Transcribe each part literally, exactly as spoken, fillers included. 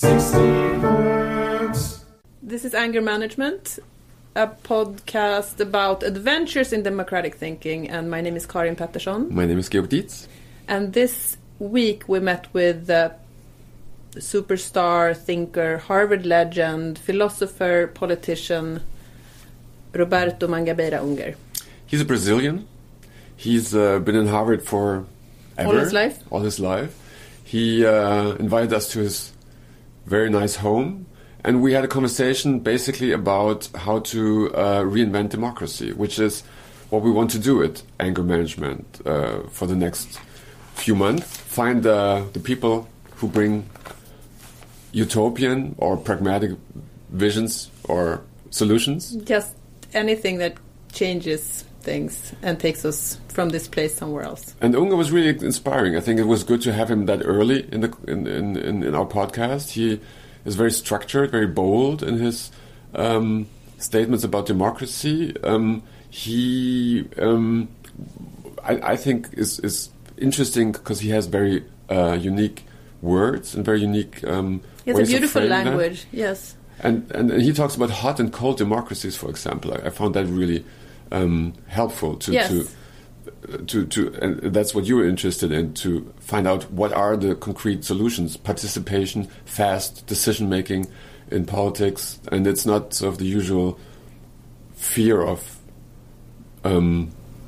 sixty hertz. This is Anger Management, a podcast about adventures in democratic thinking, and my name is Karin Pettersson. My name is Georg Dietz. And this week we met with the superstar thinker, Harvard legend, philosopher, politician, Roberto Mangabeira Unger. He's a Brazilian. He's uh, been in Harvard for ever. All his life? All his life. He uh, invited us to his very nice home, and we had a conversation basically about how to uh, reinvent democracy, which is what we want to do at Anger Management uh, for the next few months. Find uh, the people who bring utopian or pragmatic visions or solutions. Just anything that changes things and takes us from this place somewhere else. And Unger was really inspiring. I think it was good to have him that early in the in, in, in, in our podcast. He is very structured, very bold in his um, statements about democracy. Um, he, um, I, I think, is is interesting because he has very uh, unique words and very unique um, he has ways a beautiful of framing language. that. Yes. And, and and he talks about hot and cold democracies, for example. I, I found that really um, helpful to yes. to to to and that's what you were interested in, to find out what are the concrete solutions: participation, fast decision making in politics, and it's not sort of the usual fear of um,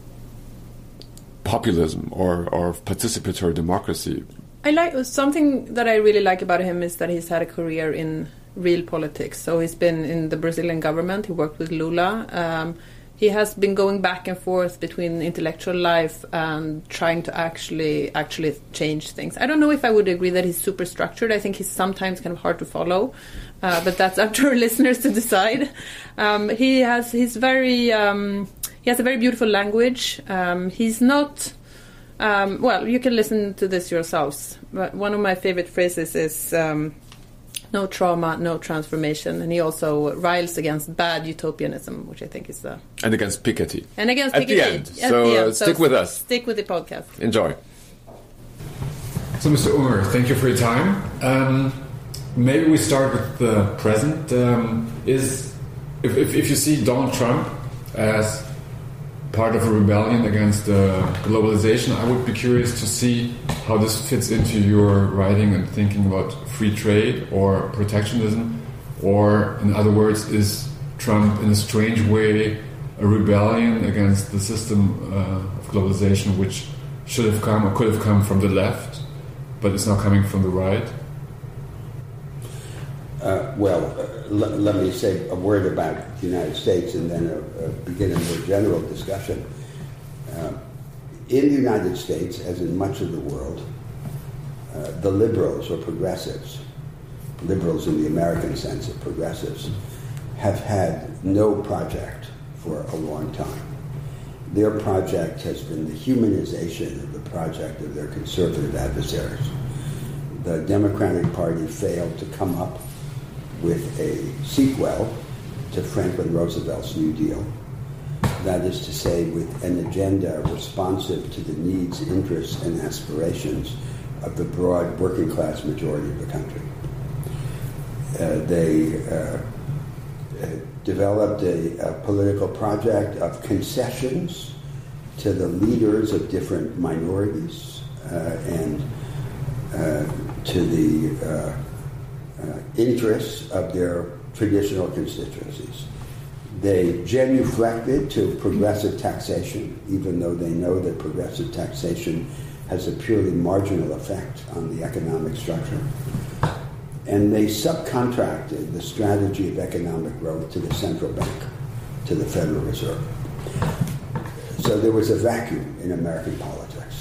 populism or or participatory democracy. I like something that I really like about him is that he's had a career in real politics. So he's been in the Brazilian government. He worked with Lula. Um, he has been going back and forth between intellectual life and trying to actually actually change things. I don't know if I would agree that he's super structured. I think he's sometimes kind of hard to follow, uh, but that's up to our listeners to decide. Um, he has he's very um, he has a very beautiful language. Um, he's not. Um, well, you can listen to this yourselves. But one of my favorite phrases is um, "no trauma, no transformation," and he also riles against bad utopianism, which I think is the and against Piketty. And against at Piketty. the end. At so the end. Uh, stick so with us. Stick with the podcast. Enjoy. So, Mister Unger, thank you for your time. Um, maybe we start with the present. Um, is if, if if you see Donald Trump as part of a rebellion against uh, globalization, I would be curious to see how this fits into your writing and thinking about free trade or protectionism, or in other words, is Trump in a strange way a rebellion against the system uh, of globalization which should have come or could have come from the left, but it's now coming from the right? Uh, well, uh, l- let me say a word about the United States and then uh, uh, begin a more general discussion. Uh, in the United States, as in much of the world, uh, the liberals or progressives, liberals in the American sense of progressives, have had no project for a long time. Their project has been the humanization of the project of their conservative adversaries. The Democratic Party failed to come up with a sequel to Franklin Roosevelt's New Deal. That is to say, with an agenda responsive to the needs, interests, and aspirations of the broad working class majority of the country. Uh, they uh, uh, developed a, a political project of concessions to the leaders of different minorities uh, and uh, to the uh, Uh, interests of their traditional constituencies. They genuflected to progressive taxation, even though they know that progressive taxation has a purely marginal effect on the economic structure. And they subcontracted the strategy of economic growth to the central bank, to the Federal Reserve. So there was a vacuum in American politics.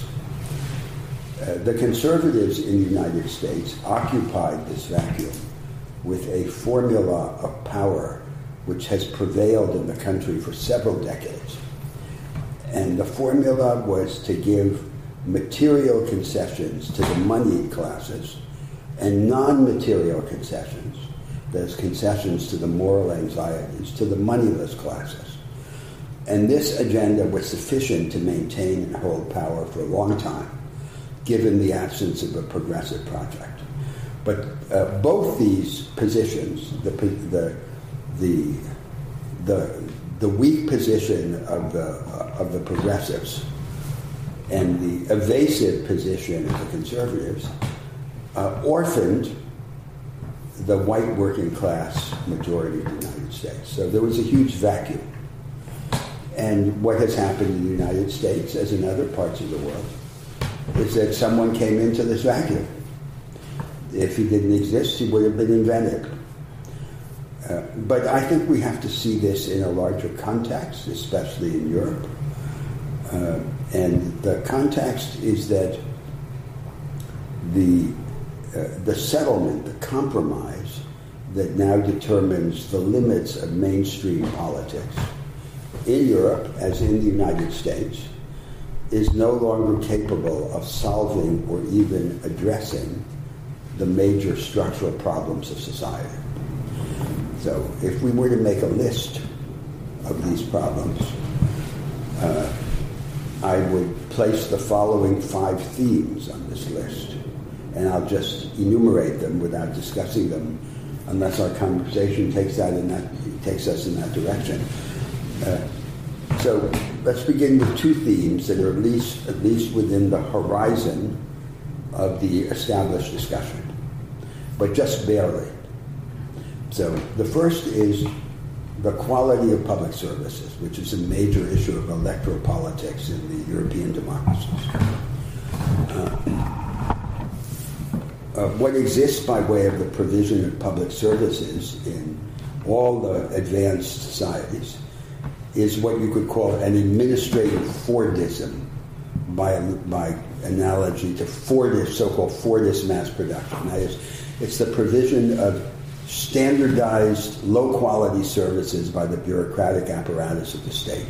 Uh, the conservatives in the United States occupied this vacuum with a formula of power which has prevailed in the country for several decades. And the formula was to give material concessions to the moneyed classes and non-material concessions, those concessions to the moral anxieties, to the moneyless classes. And this agenda was sufficient to maintain and hold power for a long time, given the absence of a progressive project. But uh, both these positions, the the the the, the weak position of the uh, of the progressives and the evasive position of the conservatives, uh, orphaned the white working class majority of the United States. So there was a huge vacuum. And what has happened in the United States, as in other parts of the world, is that someone came into this vacuum. If he didn't exist, he would have been invented. Uh, but I think we have to see this in a larger context, especially in Europe. Uh, and the context is that the uh, the settlement, the compromise that now determines the limits of mainstream politics in Europe, as in the United States, is no longer capable of solving or even addressing the major structural problems of society. So if we were to make a list of these problems, uh, I would place the following five themes on this list. And I'll just enumerate them without discussing them, unless our conversation takes that in that takes us in that direction. Uh, so let's begin with two themes that are at least at least within the horizon of the established discussion, but just barely. So the first is the quality of public services, which is a major issue of electoral politics in the European democracies. Uh, Uh, what exists by way of the provision of public services in all the advanced societies is what you could call an administrative Fordism, by, by analogy to Fordist, so-called Fordist mass production. That is, it's the provision of standardized, low-quality services by the bureaucratic apparatus of the state.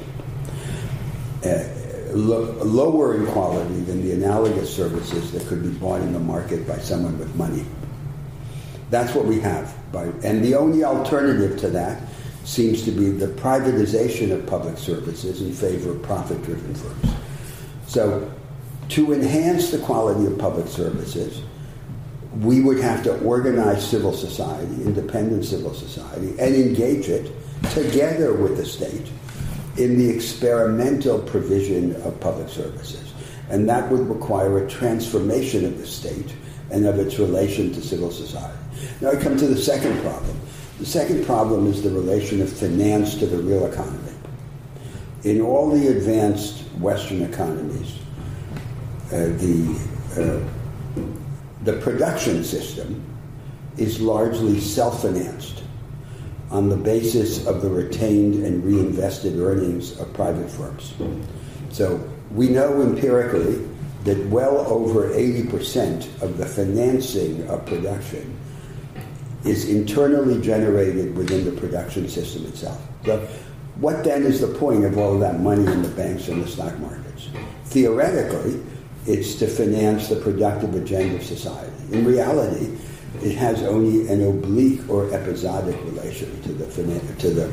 Uh, Lo- lower in quality than the analogous services that could be bought in the market by someone with money. That's what we have. By, and the only alternative to that seems to be the privatization of public services in favor of profit-driven firms. So to enhance the quality of public services, we would have to organize civil society, independent civil society, and engage it together with the state in the experimental provision of public services. And that would require a transformation of the state and of its relation to civil society. Now I come to the second problem. The second problem is the relation of finance to the real economy. In all the advanced Western economies, uh, the, uh, the production system is largely self-financed on the basis of the retained and reinvested earnings of private firms. So we know empirically that well over eighty percent of the financing of production is internally generated within the production system itself. So what then is the point of all of that money in the banks and the stock markets? Theoretically, it's to finance the productive agenda of society. In reality, it has only an oblique or episodic relation to the to the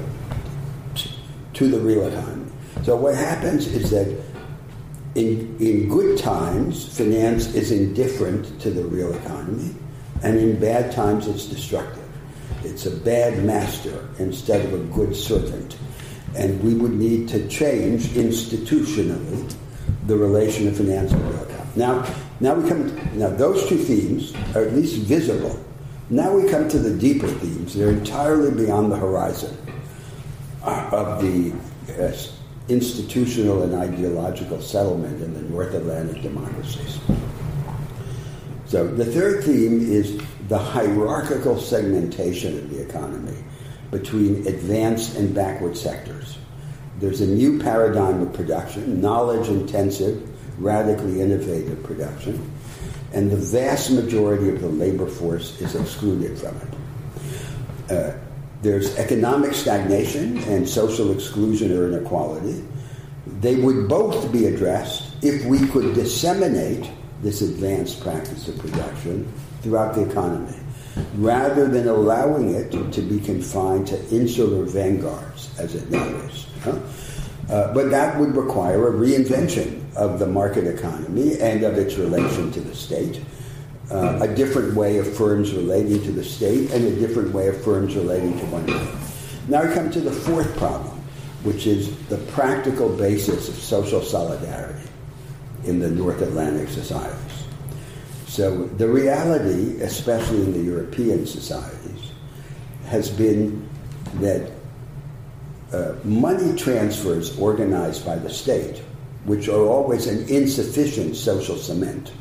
to the real economy. So what happens is that in in good times, finance is indifferent to the real economy, and in bad times, it's destructive. It's a bad master instead of a good servant, and we would need to change institutionally the relation of finance and real economy. Now. Now we come. To, now those two themes are at least visible. Now we come to the deeper themes. They're entirely beyond the horizon of the uh, institutional and ideological settlement in the North Atlantic democracies. So the third theme is the hierarchical segmentation of the economy between advanced and backward sectors. There's a new paradigm of production, knowledge-intensive, radically innovative production, and the vast majority of the labor force is excluded from it. Uh, there's economic stagnation and social exclusion or inequality. They would both be addressed if we could disseminate this advanced practice of production throughout the economy, rather than allowing it to, to be confined to insular vanguards, as it now is. Huh? Uh, but that would require a reinvention of the market economy and of its relation to the state, uh, a different way of firms relating to the state and a different way of firms relating to one another. Now we come to the fourth problem, which is the practical basis of social solidarity in the North Atlantic societies. So the reality, especially in the European societies, has been that uh, money transfers organized by the state, which are always an insufficient social cement,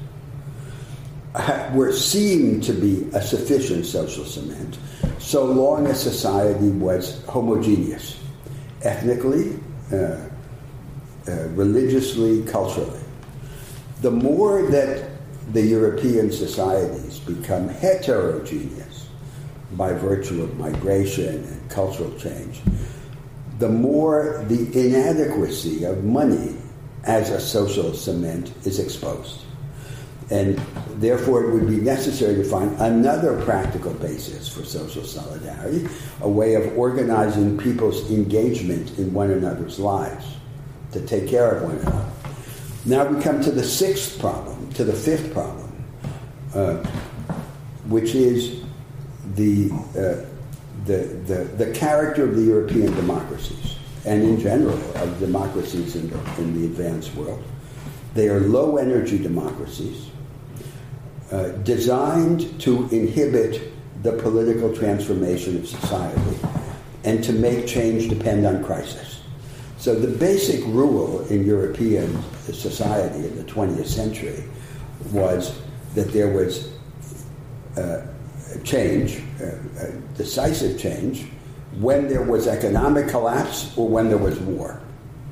were seen to be a sufficient social cement so long as society was homogeneous, ethnically, uh, uh, religiously, culturally. The more that the European societies become heterogeneous by virtue of migration and cultural change, the more the inadequacy of money as a social cement is exposed. And therefore it would be necessary to find another practical basis for social solidarity, a way of organizing people's engagement in one another's lives, to take care of one another. Now we come to the sixth problem, to the fifth problem, uh, which is the, uh, the, the, the character of the European democracies, and in general of democracies in the, in the advanced world. They are low-energy democracies, Uh, designed to inhibit the political transformation of society and to make change depend on crisis. So the basic rule in European society in the twentieth century was that there was uh, change, uh, uh, decisive change, when there was economic collapse or when there was war.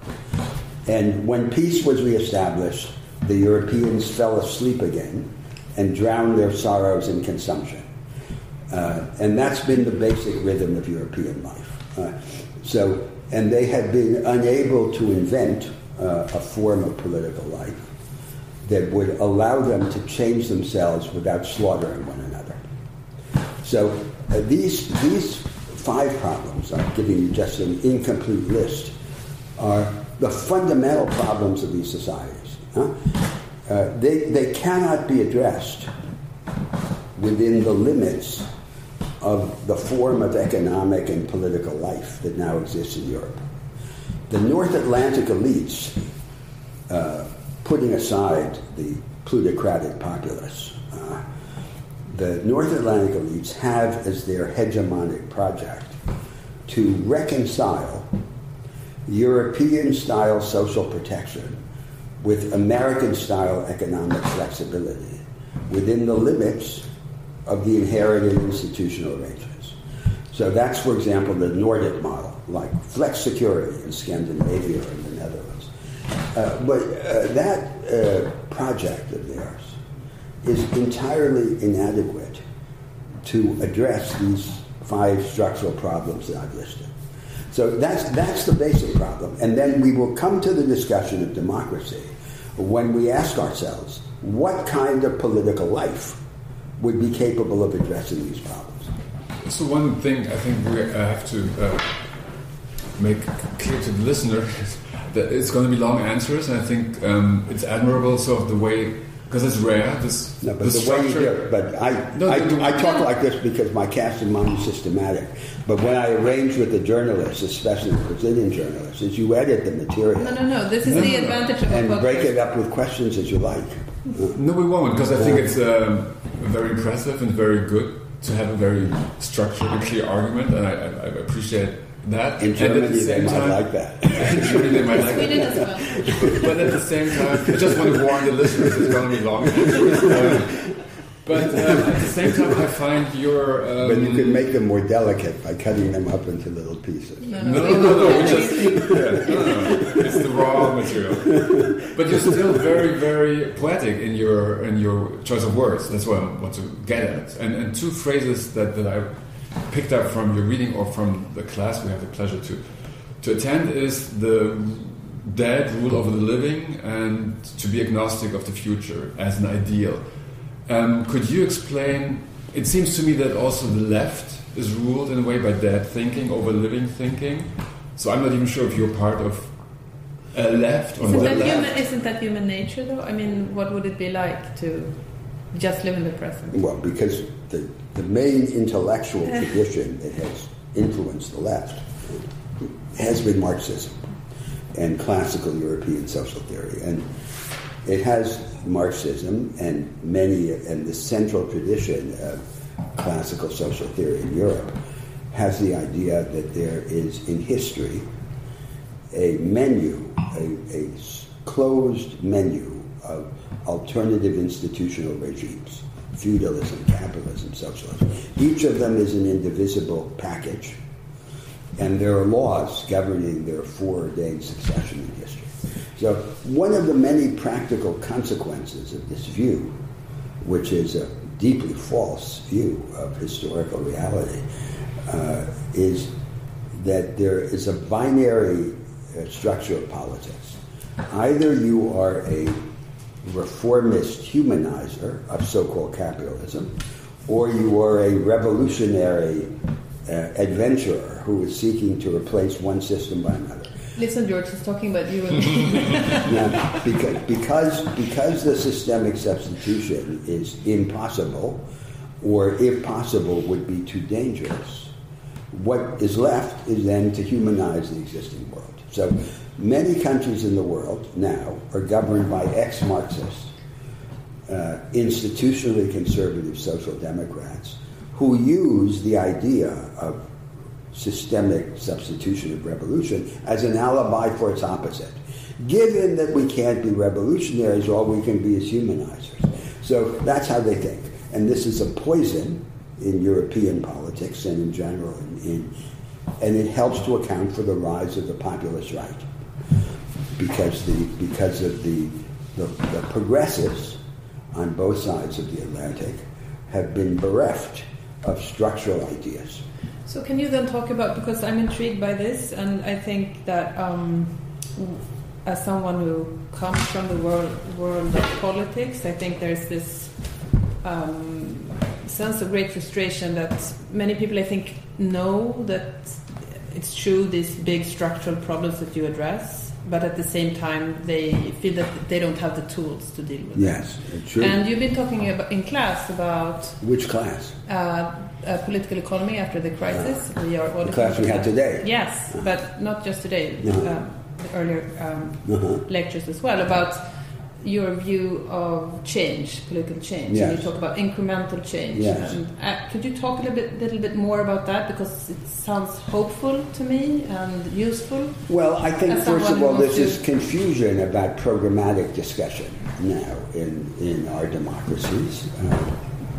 And when peace was reestablished, the Europeans fell asleep again and drown their sorrows in consumption. Uh, and that's been the basic rhythm of European life. Uh, so, and they had been unable to invent uh, a form of political life that would allow them to change themselves without slaughtering one another. So uh, these, these five problems, I'm giving you just an incomplete list, are the fundamental problems of these societies. Huh? Uh, they, they cannot be addressed within the limits of the form of economic and political life that now exists in Europe. The North Atlantic elites, uh, putting aside the plutocratic populace, uh, the North Atlantic elites have as their hegemonic project to reconcile European-style social protection with American-style economic flexibility within the limits of the inherited institutional arrangements. So that's, for example, the Nordic model, like flex security in Scandinavia or in the Netherlands. Uh, but uh, that uh, project of theirs is entirely inadequate to address these five structural problems that I've listed. So that's, that's the basic problem. And then we will come to the discussion of democracy when we ask ourselves, what kind of political life would be capable of addressing these problems? So one thing I think we have to uh, make clear to the listener is that it's going to be long answers, and I think um, it's admirable sort of the way, because it's rare, this No, but the the way you structure. do it, but I, No, I, the- the- I talk like this because my cast of mind is systematic. But when I arrange with the journalists, especially the Brazilian journalists, is you edit the material No, no, no. This is No, the no, no. advantage of a and podcast. break it up with questions as you like. No, we won't, because I think it's um, very impressive and very good to have a very structured and clear argument, and I, I, I appreciate that. In And at the Germany, they same might time- like that. In Germany, they might like Sweden it. as well. But at the same time, I just want to warn the listeners it's going to be long. Um, but um, at the same time, I find your... Um, But you can make them more delicate by cutting them up into little pieces. No, No, no, no, no, no, we no. just, yeah, no, no, no. It's the raw material. But you're still very, very poetic in your in your choice of words. That's what I want to get at. And, and two phrases that, that I picked up from your reading or from the class we have the pleasure to to attend is the dead rule over the living and to be agnostic of the future as an ideal. Um, could you explain? It seems to me that also the left is ruled in a way by dead thinking over living thinking. So I'm not even sure if you're part of a left or Isn't not that, left. human, isn't that human nature, though? I mean, what would it be like to Just live in the present. Well, because the, the main intellectual tradition that has influenced the left has been Marxism and classical European social theory. And it has Marxism and many, and the central tradition of classical social theory in Europe has the idea that there is in history a menu, a, a closed menu of alternative institutional regimes, feudalism, capitalism, socialism. Each of them is an indivisible package, and there are laws governing their foreordained succession in history. So one of the many practical consequences of this view, which is a deeply false view of historical reality, uh, is that there is a binary uh, structure of politics. Either you are a reformist humanizer of so-called capitalism, or you are a revolutionary uh, adventurer who is seeking to replace one system by another. Listen, George, he's talking about you and me. Now, because, because, because the systemic substitution is impossible, or if possible would be too dangerous, what is left is then to humanize the existing world. So many countries in the world now are governed by ex-Marxists, uh, institutionally conservative social democrats, who use the idea of systemic substitution of revolution as an alibi for its opposite. Given that we can't be revolutionaries, all we can be is humanizers. So that's how they think. And this is a poison in European politics and in general, in, in, and it helps to account for the rise of the populist right. Because the because of the, the the progressives on both sides of the Atlantic have been bereft of structural ideas. So can you then talk about, because I'm intrigued by this, and I think that um, as someone who comes from the world world of politics, I think there's this um, sense of great frustration that many people, I think, know that it's true, these big structural problems that you address, but at the same time they feel that they don't have the tools to deal with yes, them. Yes, true. And you've been talking about, in class about... Which class? Uh, uh, political economy after the crisis. Uh, we are the class we had today. Yes, uh, but not just today. Uh-huh. Um, the earlier um, uh-huh. lectures as well, about your view of change, political change. Yes. And you talk about incremental change. Yes. And, uh, could you talk a little bit, little bit more about that? Because it sounds hopeful to me and useful. Well, I think, As first of all, there's to... this confusion about programmatic discussion now in, in our democracies. Uh,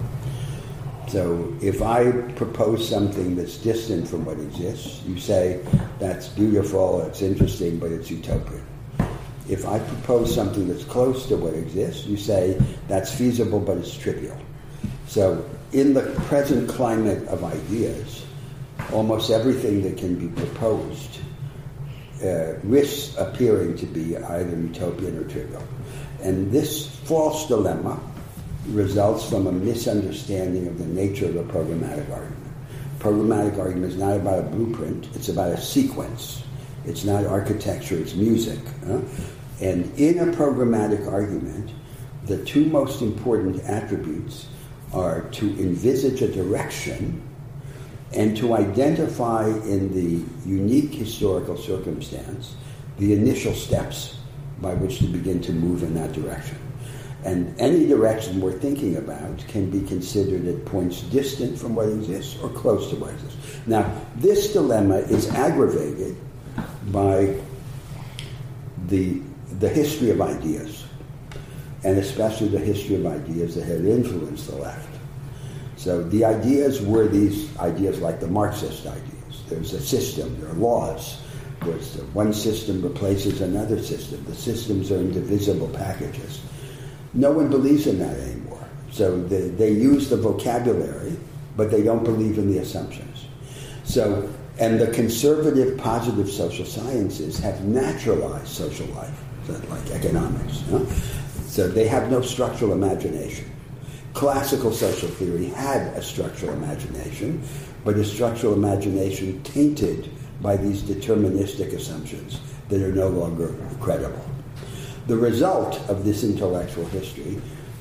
so if I propose something that's distant from what exists, you say, that's beautiful, it's interesting, but it's utopian. If I propose something that's close to what exists, you say, that's feasible, but it's trivial. So in the present climate of ideas, almost everything that can be proposed uh, risks appearing to be either utopian or trivial. And this false dilemma results from a misunderstanding of the nature of a programmatic argument. Programmatic argument is not about a blueprint, it's about a sequence. It's not architecture, it's music. Huh? And in a programmatic argument, the two most important attributes are to envisage a direction and to identify in the unique historical circumstance the initial steps by which to begin to move in that direction. And any direction we're thinking about can be considered at points distant from what exists or close to what exists. Now, this dilemma is aggravated by the, the history of ideas, and especially the history of ideas that have influenced the left. So the ideas were these ideas like the Marxist ideas. There's a system, there are laws. There's one system replaces another system. The systems are indivisible packages. No one believes in that anymore. So they, they use the vocabulary, but they don't believe in the assumptions. So, and the conservative positive social sciences have naturalized social life, like economics. You know? So they have no structural imagination. Classical social theory had a structural imagination, but a structural imagination tainted by these deterministic assumptions that are no longer credible. The result of this intellectual history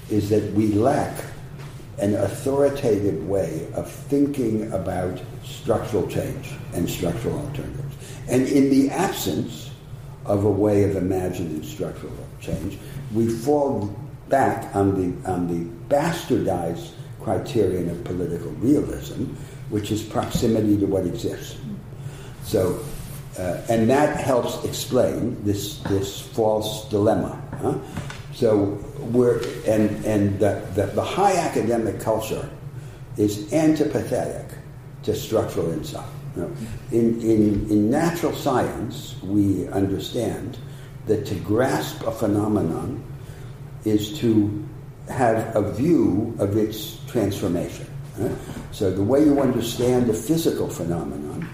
is that we lack an authoritative way of thinking about structural change and structural alternatives. And in the absence of a way of imagining structural change, we fall back on the on the bastardized criterion of political realism, which is proximity to what exists. So, uh, and that helps explain this this false dilemma. Huh? So we're and and the, the, the high academic culture is antipathetic to structural insight. You know, in, in in natural science, we understand that to grasp a phenomenon is to have a view of its transformation. Right? So the way you understand a physical phenomenon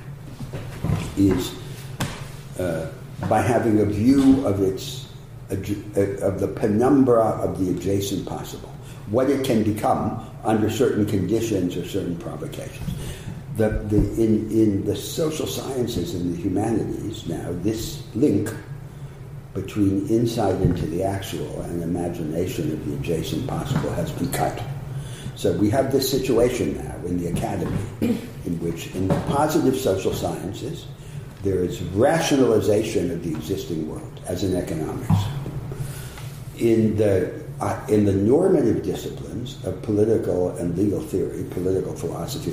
is uh, by having a view of its of the penumbra of the adjacent possible, what it can become under certain conditions or certain provocations. The, the, in, in the social sciences and the humanities now, this link between insight into the actual and imagination of the adjacent possible has been cut. So we have this situation now in the academy in which in the positive social sciences there is rationalization of the existing world, as in economics. In the uh, in the normative disciplines of political and legal theory, political philosophy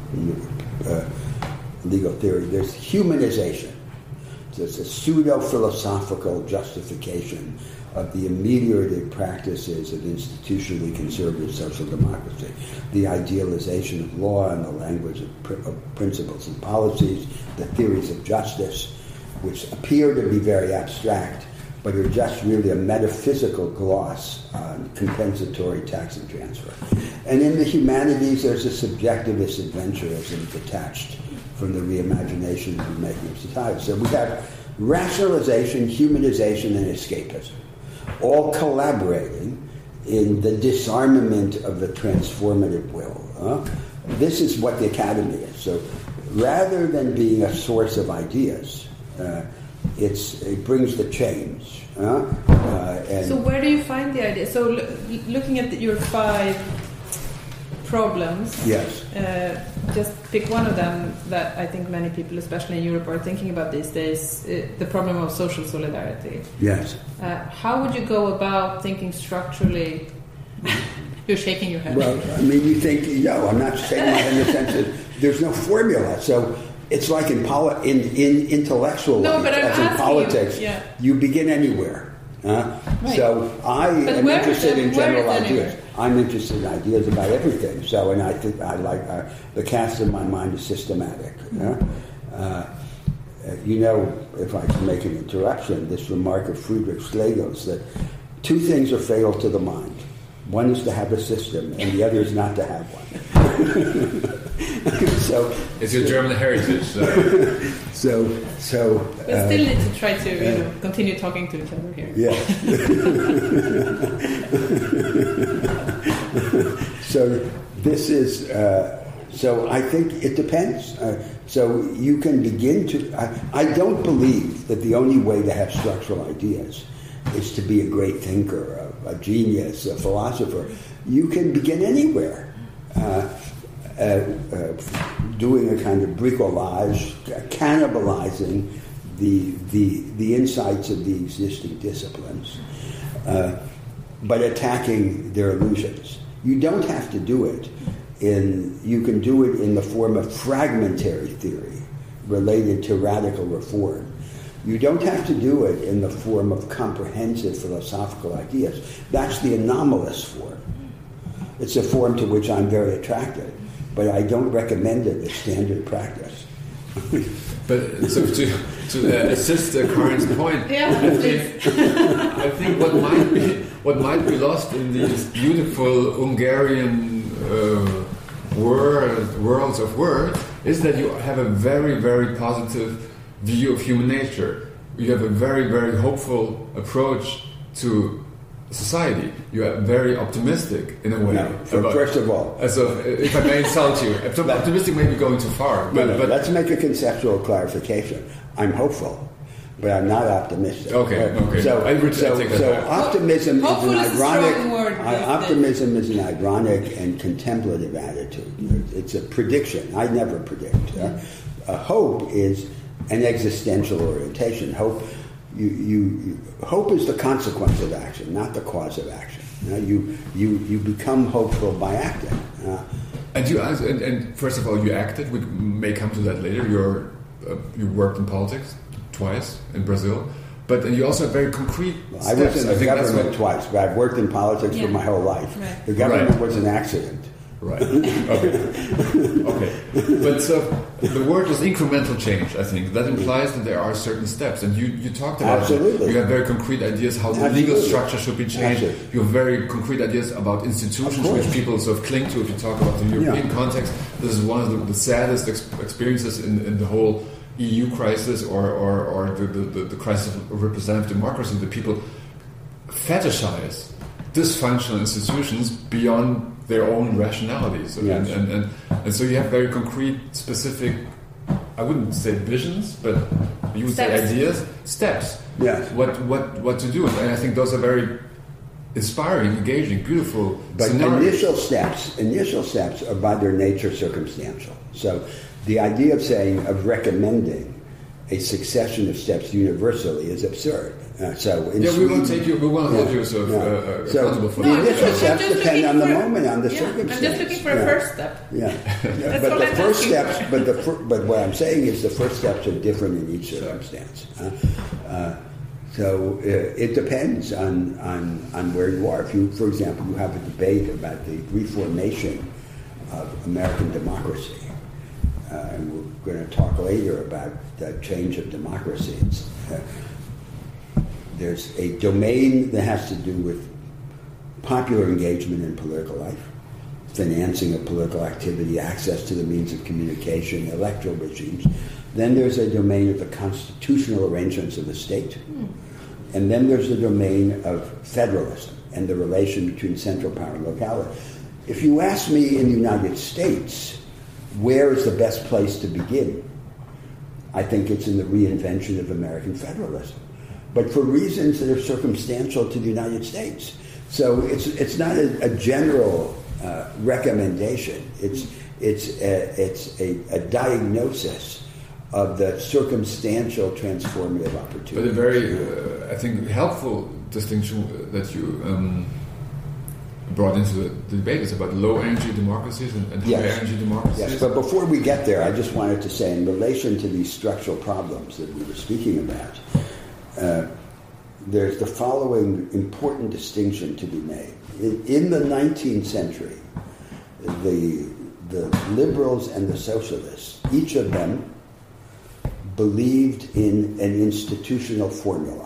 and uh, legal theory, there's humanization. So it's a pseudo-philosophical justification of the ameliorative practices of institutionally conservative social democracy, the idealization of law and the language of, pr- of principles and policies, the theories of justice, which appear to be very abstract, but are just really a metaphysical gloss on compensatory tax and transfer. And in the humanities, there's a subjectivist adventurism detached from the reimagination of the making of society. So we have rationalization, humanization, and escapism, all collaborating in the disarmament of the transformative will. Huh? This is what the academy is. So rather than being a source of ideas, uh, it's, it brings the change. Uh, uh, and so where do you find the idea? So l- looking at the, your five problems, yes. Uh, just pick one of them that I think many people, especially in Europe, are thinking about these days, uh, the problem of social solidarity. Yes. Uh, how would you go about thinking structurally? You're shaking your head. Well, I mean, you think, no, I'm not shaking my head in the sense that there's no formula. So it's like in poli- in, in intellectual no, life, but I'm as in politics, you, yeah. you begin anywhere. Uh, right. So I but am interested it, in general ideas. Anywhere? I'm interested in ideas about everything. So, and I think I like uh, the cast of my mind is systematic. Uh, uh, you know, if I can make an interruption, this remark of Friedrich Schlegel's that two things are fatal to the mind. One is to have a system, and the other is not to have one. So it's your German heritage. So, so, so we uh, still need to try to you know, continue talking to each other here. Yeah. So this is. Uh, so I think it depends. Uh, so you can begin to. I, I don't believe that the only way to have structural ideas is to be a great thinker, a, a genius, a philosopher. You can begin anywhere. Uh, Uh, uh, doing a kind of bricolage, cannibalizing the the the insights of the existing disciplines, uh, but attacking their illusions. You don't have to do it in. You can do it in the form of fragmentary theory related to radical reform. You don't have to do it in the form of comprehensive philosophical ideas. That's the anomalous form. It's a form to which I'm very attracted. But I don't recommend it as standard practice. But so to, to uh, assist uh, Karin's point, yeah, I, think, I think what might be what might be lost in these beautiful Hungarian uh, world, worlds of words is that you have a very very positive view of human nature. You have a very very hopeful approach to society. You are very optimistic in a way. No, about, first of all, as of, if I may insult you, optimistic may be going too far. But, no, no, but let's make a conceptual clarification. I'm hopeful, but I'm not optimistic. Okay, okay. So, I would- I so, take that so back. optimism is Hopeful an is a ironic. strong word, I- but- optimism is an ironic and contemplative attitude. It's a prediction. I never predict. Uh, a hope is an existential orientation. Hope, you, you, you, hope is the consequence of action, not the cause of action. You know, you, you, you become hopeful by acting. Uh, And you asked, and, and first of all, you acted. We may come to that later. You're uh, you worked in politics twice in Brazil, but and you also have very concrete I steps. was in I the think that's government what- twice, but I've worked in politics Yeah. for my whole life. Right. The government Right. was an accident. Right. Okay. Okay. But so the word was incremental change. I think that implies that there are certain steps, and you, you talked about Absolutely. It. You have very concrete ideas how the legal Absolutely. structure should be changed. Absolutely. You have very concrete ideas about institutions Of course. which people sort of cling to. If you talk about the European Yeah. context, this is one of the, the saddest ex- experiences in, in the whole E U crisis or or, or the, the, the crisis of representative democracy. That people fetishize dysfunctional institutions beyond their own rationalities. Yes. And, and, and, and so you have very concrete, specific, I wouldn't say visions, but you would Steps. say ideas, steps. Yes. What, what, what to do. And I think those are very inspiring, engaging, beautiful But scenarios. initial steps, initial steps are by their nature circumstantial. So the idea of saying, of recommending a succession of steps universally is absurd. Uh, so in Yeah, we Sweden, won't take you, we won't hold Yeah. you sort of Yeah. uh, uh, So accountable for the No, that. I'm initial just- steps I'm just depend looking on the for- moment, on the yeah, circumstance. I'm just looking for a Yeah. first step. Yeah, yeah. That's but all the I'm first asking steps, for. but the fir- but what I'm saying is the first steps are different in each circumstance. Uh, uh, so uh, it depends on, on on where you are. If you, for example, you have a debate about the reformation of American democracy, uh, and we're going to talk later about the change of democracies. Uh, there's a domain that has to do with popular engagement in political life, financing of political activity, access to the means of communication, electoral regimes. Then there's a domain of the constitutional arrangements of the state. And then there's the domain of federalism and the relation between central power and locality. If you ask me in the United States, where is the best place to begin? I think it's in the reinvention of American federalism, but for reasons that are circumstantial to the United States. So it's it's not a, a general uh, recommendation. It's it's a, it's a, a diagnosis of the circumstantial transformative opportunity. But a very, uh, I think, helpful distinction that you um, brought into the debate is about low energy democracies and, and high Yes. energy democracies. Yes, but before we get there, I just wanted to say, in relation to these structural problems that we were speaking about, uh, there's the following important distinction to be made. In, in the nineteenth century, the, the liberals and the socialists, each of them believed in an institutional formula.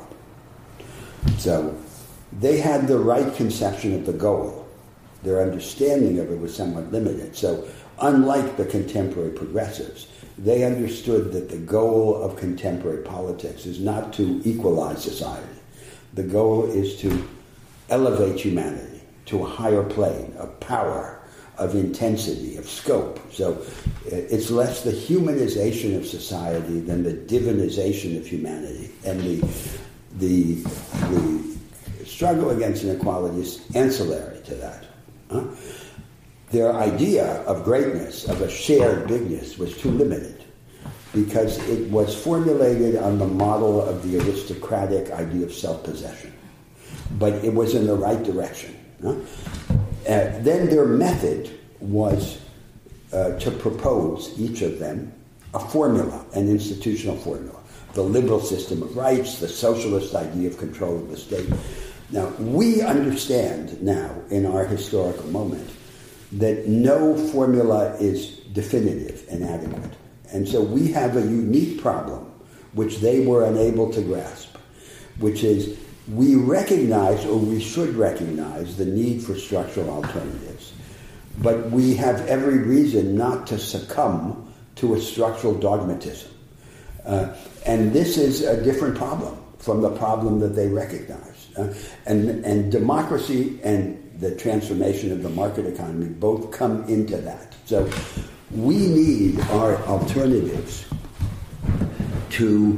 So they had the right conception of the goal. Their understanding of it was somewhat limited. So unlike the contemporary progressives, they understood that the goal of contemporary politics is not to equalize society. The goal is to elevate humanity to a higher plane of power, of intensity, of scope. So it's less the humanization of society than the divinization of humanity. And the, the, the struggle against inequality is ancillary to that. Huh? Their idea of greatness, of a shared bigness, was too limited because it was formulated on the model of the aristocratic idea of self-possession. But it was in the right direction. Huh? Uh, then their method was uh, to propose, each of them, a formula, an institutional formula. The liberal system of rights, the socialist idea of control of the state. Now, we understand now, in our historical moment, that no formula is definitive and adequate. And so we have a unique problem, which they were unable to grasp, which is we recognize, or we should recognize, the need for structural alternatives. But we have every reason not to succumb to a structural dogmatism. Uh, and this is a different problem from the problem that they recognize. Uh, and, and democracy and the transformation of the market economy both come into that. So we need our alternatives to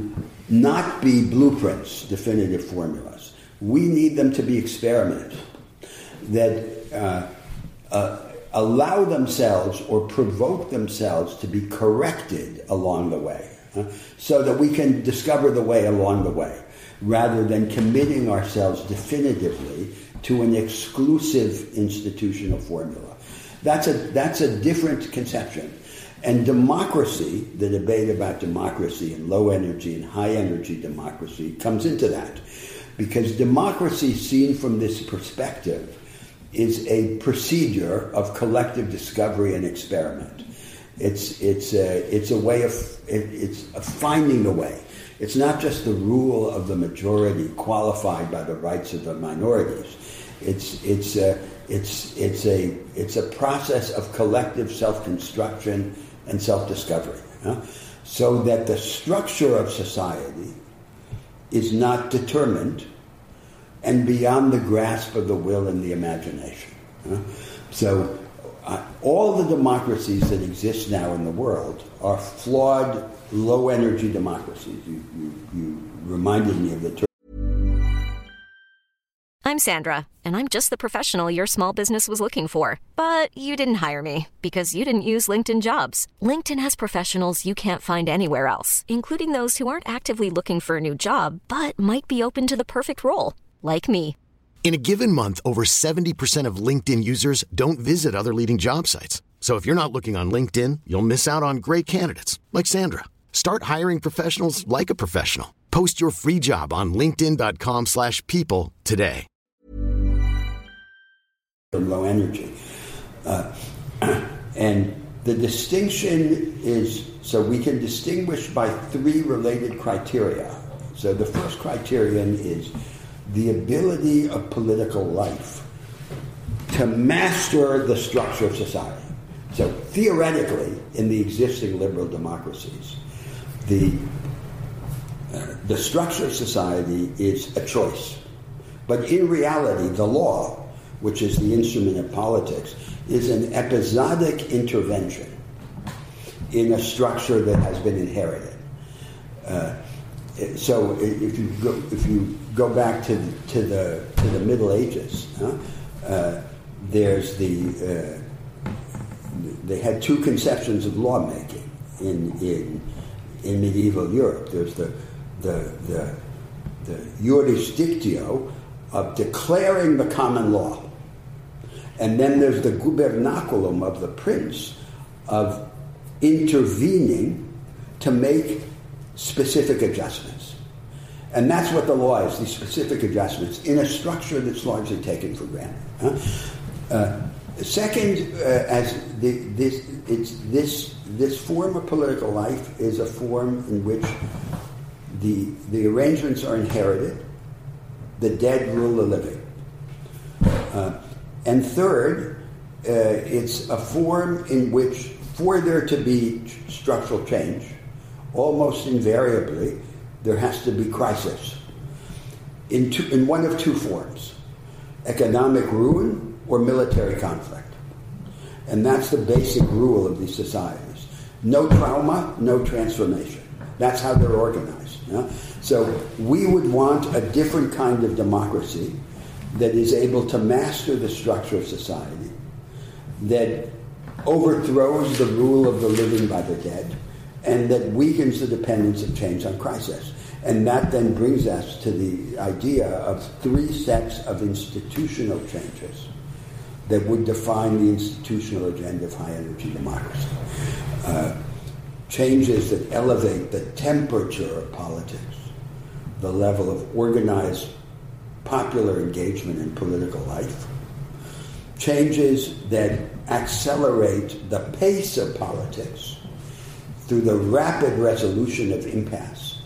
not be blueprints, definitive formulas. We need them to be experiments that uh, uh, allow themselves or provoke themselves to be corrected along the way, uh, so that we can discover the way along the way, rather than committing ourselves definitively to an exclusive institutional formula. That's a, that's a different conception. And democracy, the debate about democracy and low energy and high energy democracy comes into that. Because democracy seen from this perspective is a procedure of collective discovery and experiment. It's, it's, a, it's a way of, it, it's a finding the way. It's not just the rule of the majority qualified by the rights of the minorities. It's, it's, a, it's, it's, a, it's a process of collective self-construction and self-discovery. Huh? So that the structure of society is not determined and beyond the grasp of the will and the imagination. Huh? So uh, all the democracies that exist now in the world are flawed, low-energy democracies. You, you, you reminded me of the term. I'm Sandra, and I'm just the professional your small business was looking for. But you didn't hire me because you didn't use LinkedIn Jobs. LinkedIn has professionals you can't find anywhere else, including those who aren't actively looking for a new job, but might be open to the perfect role, like me. In a given month, over seventy percent of LinkedIn users don't visit other leading job sites. So if you're not looking on LinkedIn, you'll miss out on great candidates, like Sandra. Start hiring professionals like a professional. Post your free job on linkedin.com slash people today. Low energy. Uh, and the distinction is, so we can distinguish by three related criteria. So the first criterion is the ability of political life to master the structure of society. So theoretically, in the existing liberal democracies, the, uh, the structure of society is a choice. But in reality, the law, which is the instrument of politics, is an episodic intervention in a structure that has been inherited. Uh, so if you go, if you go back to the, to the to the Middle Ages, huh, uh, there's the uh, they had two conceptions of lawmaking in in in medieval Europe. There's the the the, the jurisdictio of declaring the common law. And then there's the gubernaculum of the prince of intervening to make specific adjustments. And that's what the law is, these specific adjustments in a structure that's largely taken for granted. Huh? Uh, second, uh, as the, this, it's this, this form of political life is a form in which the, the arrangements are inherited, the dead rule the living. Uh, And third, uh, it's a form in which, for there to be structural change, almost invariably, there has to be crisis in, two, in one of two forms, economic ruin or military conflict. And that's the basic rule of these societies. No trauma, no transformation. That's how they're organized. You know? So we would want a different kind of democracy that is able to master the structure of society, that overthrows the rule of the living by the dead, and that weakens the dependence of change on crisis. And that then brings us to the idea of three sets of institutional changes that would define the institutional agenda of high-energy democracy. Uh, changes that elevate the temperature of politics, the level of organized popular engagement in political life, changes that accelerate the pace of politics through the rapid resolution of impasse,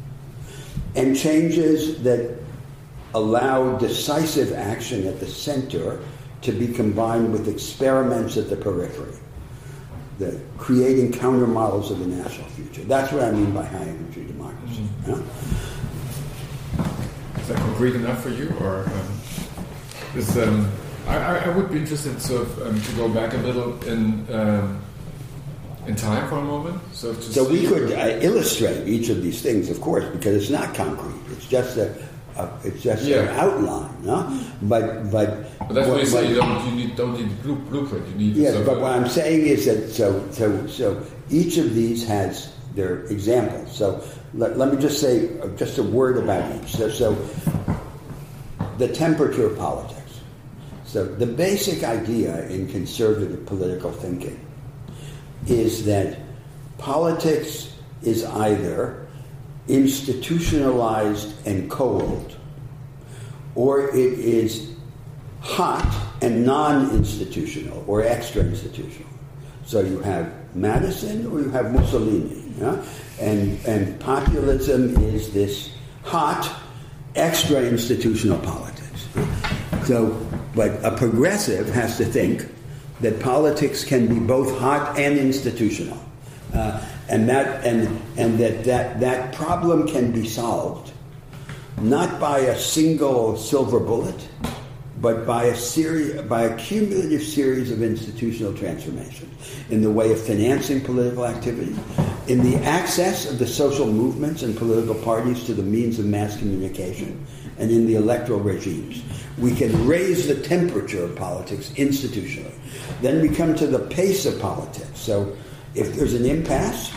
and changes that allow decisive action at the center to be combined with experiments at the periphery, the creating counter-models of the national future. That's what I mean by high-energy democracy. Mm-hmm. Yeah? Is that concrete enough for you, or um, is um, I, I would be interested sort of um, to go back a little in um, in time for a moment? So, to So we see- could uh, illustrate each of these things, of course, because it's not concrete. It's just a, a it's just Yeah. an outline, no? But but But that's what you say. but- You don't, you need, don't need blue, blueprint. You need. Yes, sort but of- what I'm saying is that so so so each of these has their examples. So let, let me just say uh, just a word about each. So, so the temperature of politics. So the basic idea in conservative political thinking is that politics is either institutionalized and cold, or it is hot and non-institutional or extra-institutional. So you have Madison or you have Mussolini, yeah? and and populism is this hot, extra-institutional politics. So, but a progressive has to think that politics can be both hot and institutional, uh, and that and and that, that that problem can be solved not by a single silver bullet, but by a series, by a cumulative series of institutional transformations in the way of financing political activity, in the access of the social movements and political parties to the means of mass communication, and in the electoral regimes. We can raise the temperature of politics institutionally. Then we come to the pace of politics. So if there's an impasse,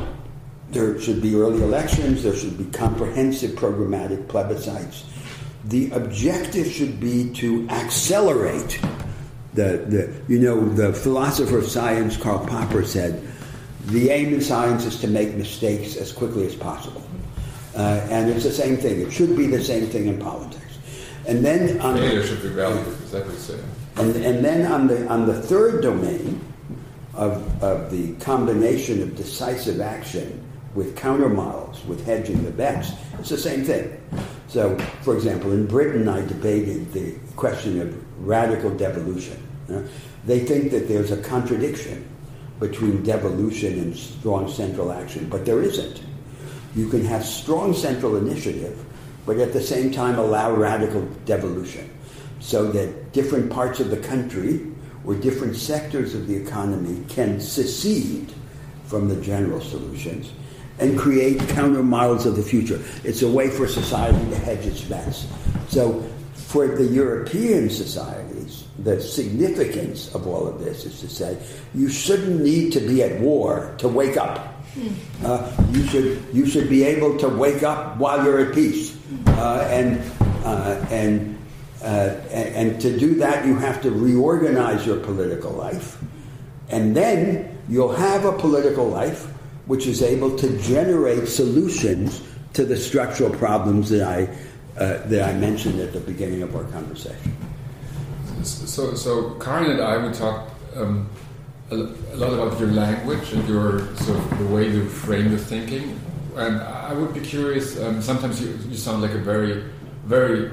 there should be early elections, there should be comprehensive programmatic plebiscites. The objective should be to accelerate the, the you know, the philosopher of science, Karl Popper, said, the aim in science is to make mistakes as quickly as possible. Uh, and it's the same thing. It should be the same thing in politics. And then on failure the, should be valued. Is that what you say? and, and then on the on the third domain of, of the combination of decisive action with countermodels, with hedging the bets, it's the same thing. So, for example, in Britain, I debated the question of radical devolution. You know? They think that there's a contradiction between devolution and strong central action, but there isn't. You can have strong central initiative, but at the same time allow radical devolution, so that different parts of the country or different sectors of the economy can secede from the general solutions and create counter models of the future. It's a way for society to hedge its bets. So for the European societies, the significance of all of this is to say, you shouldn't need to be at war to wake up. Uh, you should you should be able to wake up while you're at peace, uh, and uh, and uh, and and to do that you have to reorganize your political life, and then you'll have a political life which is able to generate solutions to the structural problems that I uh, that I mentioned at the beginning of our conversation. So, so Karin and I, we talked um, a, a lot about your language and your sort of the way you frame your thinking. And I would be curious. Um, sometimes you, you sound like a very, very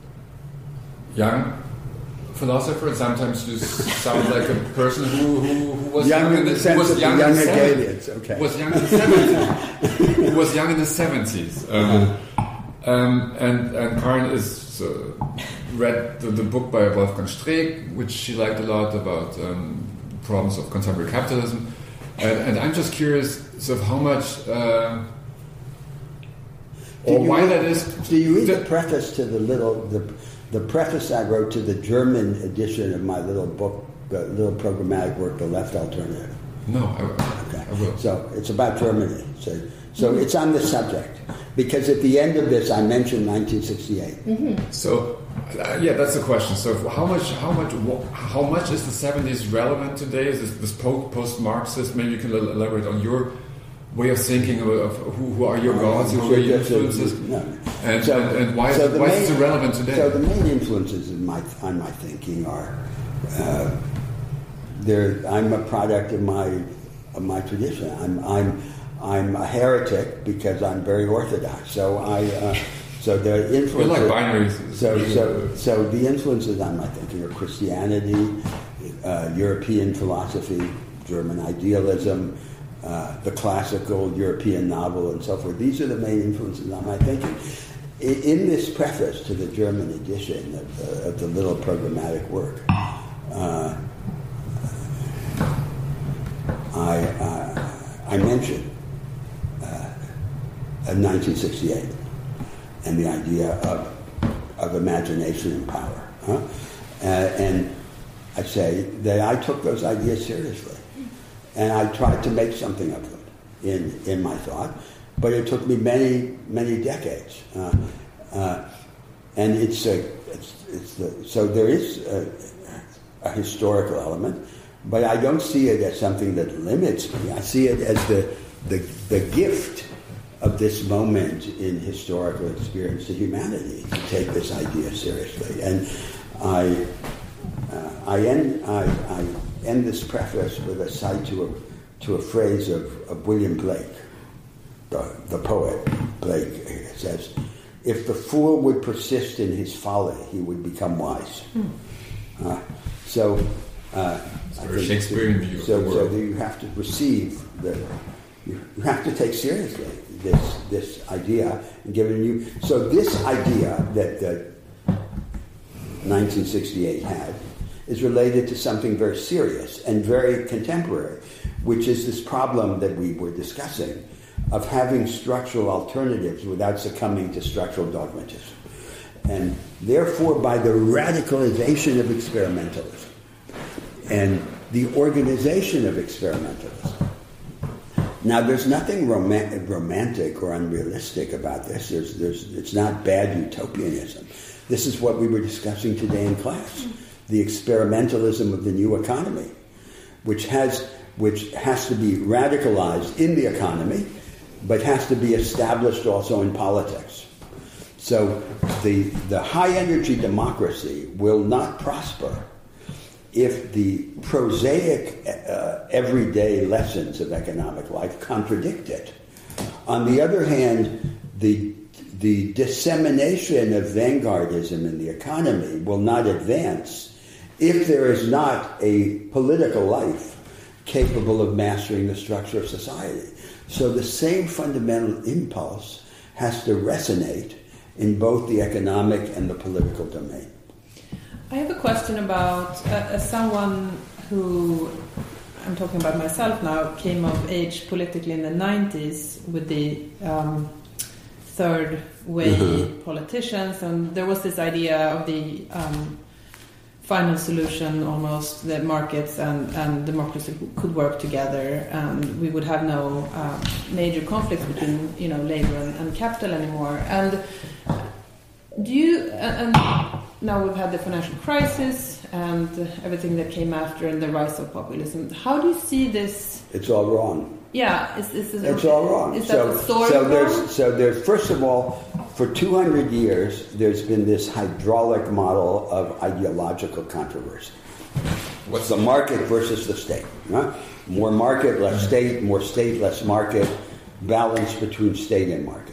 young philosopher, and sometimes you sound like a person who, who, who was young, young in the who sense was of young the young in the Hegelians. seventies. Okay. Was young in the seventies. Who was young in the seventies. Um, um, and and Karin is uh, read the, the book by Wolfgang Streeck, which she liked a lot, about um, problems of contemporary capitalism. And, and I'm just curious, sort of how much, uh, or why read, that is. Do you read the, the preface to the little the the preface I wrote to the German edition of my little book, the little programmatic work, The Left Alternative? No, I, Okay. I will. So it's about Germany. So so it's on the subject, because at the end of this I mentioned nineteen sixty-eight. Mm-hmm. So, uh, yeah, that's the question. So, how much, how much, how much is the seventies relevant today? Is this, this post-Marxist? Maybe you can elaborate on your way of thinking of, of who, who are your gods, who are your influences, No. and, So- and, and why, so is, the why main- is it relevant today? So the main influences in my on my thinking are, uh, there. I'm a product of my of my tradition. I'm I'm I'm a heretic because I'm very orthodox. So I uh, so the We're influences. like binaries. So so so the influences on my thinking are Christianity, uh, European philosophy, German idealism, uh, the classical European novel, and so forth. These are the main influences on my thinking. In, in this preface to the German edition of the, of the little programmatic work, uh, I, uh, I mentioned uh, nineteen sixty-eight and the idea of of imagination and power. Huh? Uh, and I say that I took those ideas seriously, and I tried to make something of them in in my thought. But it took me many many decades, uh, uh, and it's a it's, it's the, so there is a, a historical element, but I don't see it as something that limits me. I see it as the the, the gift of this moment in historical experience to humanity to take this idea seriously. And I uh, I end I, I end this preface with a cite to a to a phrase of, of William Blake, the, the poet. Blake says, "If the fool would persist in his folly, he would become wise." Hmm. Uh, so, uh, it's a very Shakespearean view. So, of the so world. you have to receive the. You have to take seriously this this idea and give it a new. So this idea that the nineteen sixty-eight had is related to something very serious and very contemporary, which is this problem that we were discussing of having structural alternatives without succumbing to structural dogmatism. And therefore, by the radicalization of experimentalism and the organization of experimentalism. Now, there's nothing romantic, romantic or unrealistic about this. There's, there's, it's not bad utopianism. This is what we were discussing today in class, the experimentalism of the new economy, which has, which has to be radicalized in the economy, but has to be established also in politics. So the, the high-energy democracy will not prosper if the prosaic, uh, everyday lessons of economic life contradict it. On the other hand, the, the dissemination of vanguardism in the economy will not advance if there is not a political life capable of mastering the structure of society. So the same fundamental impulse has to resonate in both the economic and the political domain. I have a question about uh, as someone who, I'm talking about myself now, came of age politically in the nineties with the um, third way mm-hmm. politicians, and there was this idea of the um, final solution, almost the markets and, and democracy could work together, and we would have no uh, major conflicts between, you know, labor and, and capital anymore. And do you and, and now we've had the financial crisis and everything that came after and the rise of populism. How do you see this? It's all wrong. Yeah, is, is, is it's all wrong. Is so, that the story so wrong? there's so there's first of all, for two hundred years, there's been this hydraulic model of ideological controversy. What's the market versus the state? Right? More market, less state. More state, less market. Balance between state and market.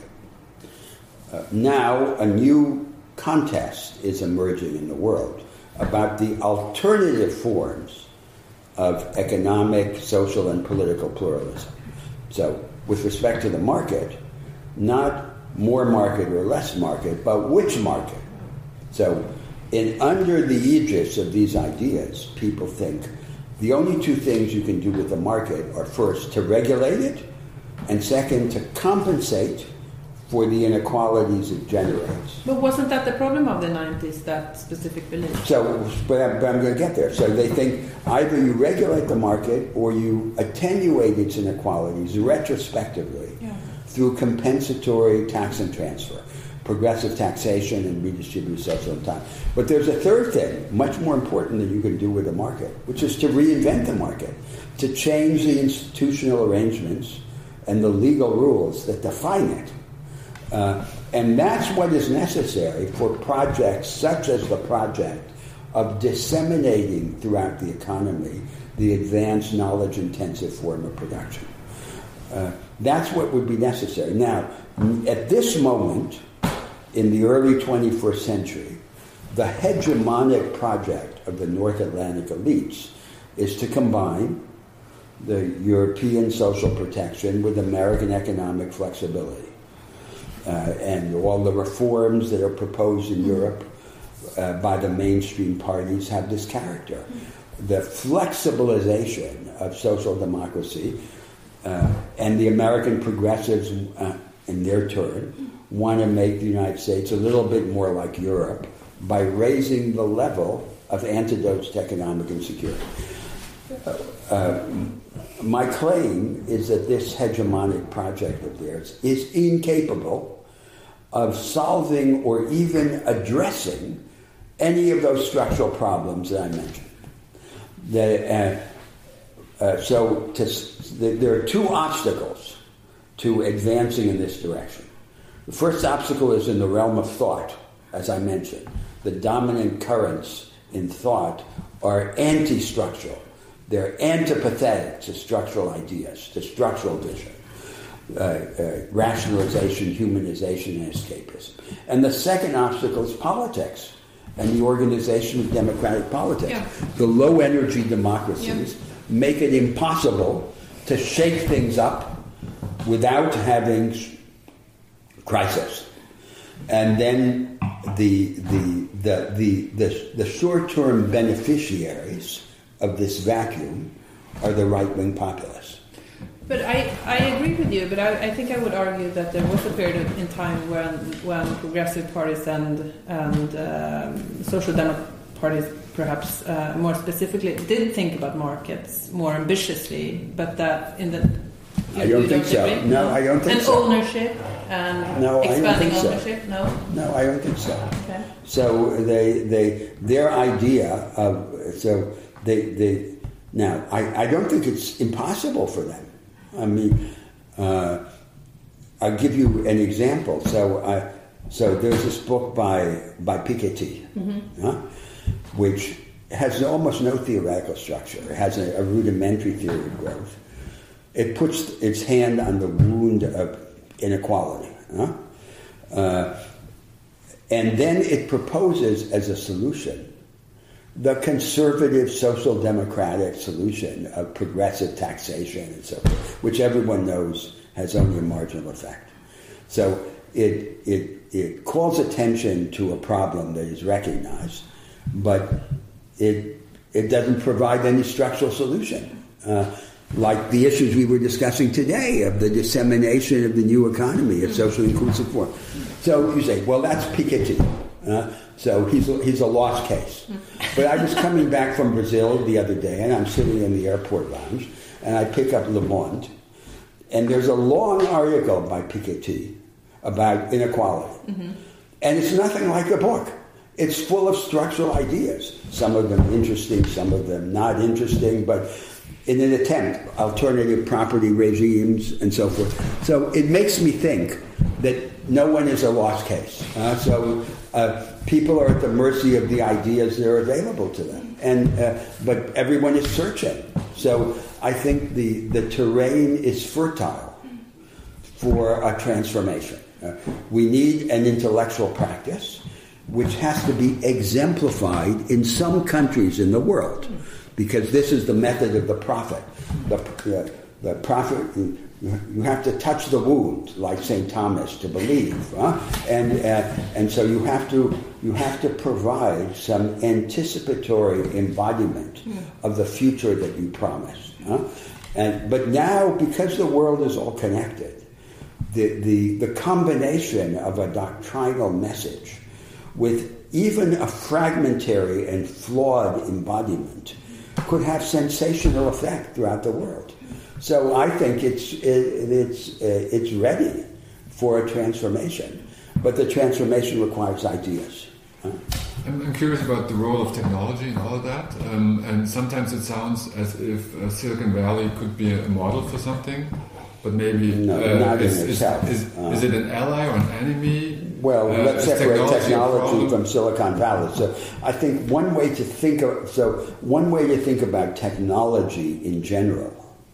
Uh, now, a new contest is emerging in the world about the alternative forms of economic, social, and political pluralism. So, with respect to the market, not more market or less market, but which market? So, in under the aegis of these ideas, people think the only two things you can do with the market are first to regulate it, and second to compensate for the inequalities it generates. But wasn't that the problem of the nineties, that specific belief? So, but I'm, but I'm going to get there. So they think either you regulate the market or you attenuate its inequalities retrospectively yeah. through compensatory tax and transfer, progressive taxation and redistributive social time. But there's a third thing, much more important that you can do with the market, which is to reinvent the market, to change the institutional arrangements and the legal rules that define it. Uh, and that's what is necessary for projects such as the project of disseminating throughout the economy the advanced knowledge-intensive form of production. Uh, that's what would be necessary. Now, at this moment, in the early twenty-first century, the hegemonic project of the North Atlantic elites is to combine the European social protection with American economic flexibility. Uh, and all the reforms that are proposed in Europe uh, by the mainstream parties have this character. The flexibilization of social democracy uh, and the American progressives, uh, in their turn, want to make the United States a little bit more like Europe by raising the level of antidotes to economic insecurity. Uh, my claim is that this hegemonic project of theirs is incapable of solving or even addressing any of those structural problems that I mentioned. The, uh, uh, so to, the, there are two obstacles to advancing in this direction. The first obstacle is in the realm of thought, as I mentioned. The dominant currents in thought are anti-structural. They're antipathetic to structural ideas, to structural vision, uh, uh, rationalization, humanization, and escapism. And the second obstacle is politics and the organization of democratic politics. Yeah. The low-energy democracies yeah. make it impossible to shake things up without having crisis. And then the the the the the, the short-term beneficiaries of this vacuum are the right-wing populists. But I, I agree with you, but I, I think I would argue that there was a period in time when when progressive parties and and um, social democratic parties, perhaps uh, more specifically, did think about markets more ambitiously, but that in the I don't you think don't so. agree? No, I don't think and so. And ownership and no, expanding I don't think ownership? So. No? No, I don't think so. Okay. So they they their idea of so they they now I, I don't think it's impossible for them. I mean, uh, I'll give you an example. So I so there's this book by by Piketty, mm-hmm. huh, which has almost no theoretical structure. It has a, a rudimentary theory of growth. It puts its hand on the wound of inequality. Huh? Uh, and then it proposes as a solution the conservative social democratic solution of progressive taxation and so forth, which everyone knows has only a marginal effect. So it, it, it calls attention to a problem that is recognized, but it, it doesn't provide any structural solution. Uh, like the issues we were discussing today of the dissemination of the new economy of socially inclusive form. So you say, well, that's Piketty. Uh, so he's a, he's a lost case. But I was coming back from Brazil the other day, and I'm sitting in the airport lounge, and I pick up Le Monde, and there's a long article by Piketty about inequality. Mm-hmm. And it's nothing like a book. It's full of structural ideas. Some of them interesting, some of them not interesting, but in an attempt, alternative property regimes and so forth. So it makes me think that no one is a lost case. Uh, so uh, people are at the mercy of the ideas that are available to them, and uh, but everyone is searching. So I think the, the terrain is fertile for a transformation. Uh, we need an intellectual practice which has to be exemplified in some countries in the world, because this is the method of the prophet. The, the, the prophet, you, you have to touch the wound, like Saint Thomas, to believe, huh? and uh, and so you have to you have to provide some anticipatory embodiment of the future that you promised. Huh? And but now, because the world is all connected, the the the combination of a doctrinal message with even a fragmentary and flawed embodiment could have sensational effect throughout the world. So I think it's it, it's uh, it's ready for a transformation, but the transformation requires ideas. Huh? I'm, I'm curious about the role of technology and all of that, um, and sometimes it sounds as if uh, Silicon Valley could be a model for something, but maybe no, uh, not is, in is, itself. is, uh, is it an ally or an enemy? Well, uh, let's separate technology, technology from Silicon Valley. So I think one way to think of so one way to think about technology in general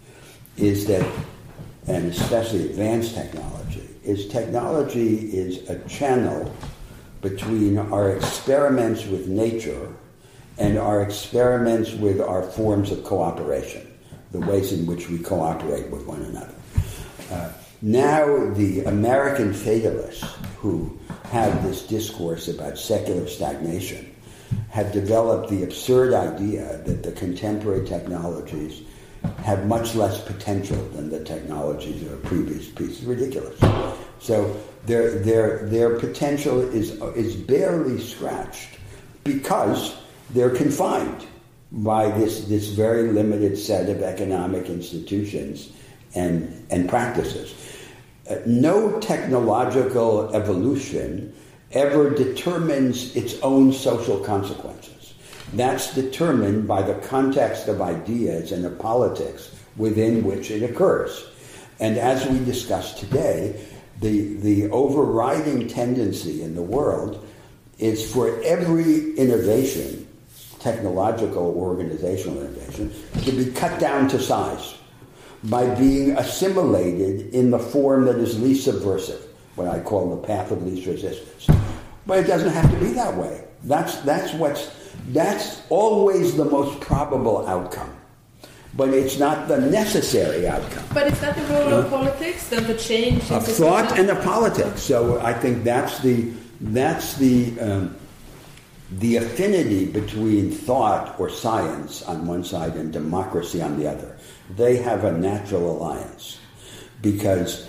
is that, and especially advanced technology, is technology is a channel between our experiments with nature and our experiments with our forms of cooperation, the ways in which we cooperate with one another. Uh, now the American fatalists who have this discourse about secular stagnation have developed the absurd idea that the contemporary technologies have much less potential than the technologies of a previous piece. It's ridiculous. So their their their potential is is barely scratched because they're confined by this this very limited set of economic institutions and and practices. Uh, no technological evolution ever determines its own social consequences. That's determined by the context of ideas and of politics within which it occurs. And as we discussed today, the, the overriding tendency in the world is for every innovation, technological or organizational innovation, to be cut down to size by being assimilated in the form that is least subversive, what I call the path of least resistance. But it doesn't have to be that way. That's that's what's that's always the most probable outcome. But it's not the necessary outcome. But is that the role of politics, then, to change of thought and of politics? So I think that's the that's the um, the affinity between thought or science on one side and democracy on the other. They have a natural alliance because